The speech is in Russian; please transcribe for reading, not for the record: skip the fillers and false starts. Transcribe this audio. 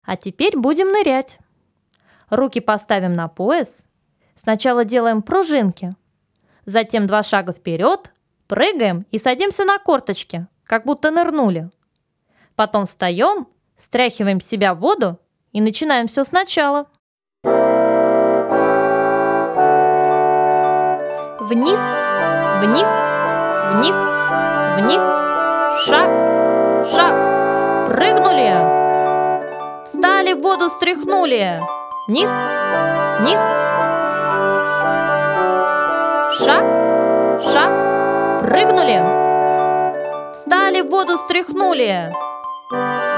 А теперь будем нырять. Руки поставим на пояс. Сначала делаем пружинки. Затем 2 шага вперед, прыгаем и садимся на корточки, как будто нырнули. Потом встаем, стряхиваем с себя воду и начинаем все сначала. Вниз, вниз, вниз, вниз. Шаг, шаг. Прыгнули. Встали, в воду стряхнули. Вниз, вниз. Шаг, шаг. Прыгнули. Встали, в воду стряхнули.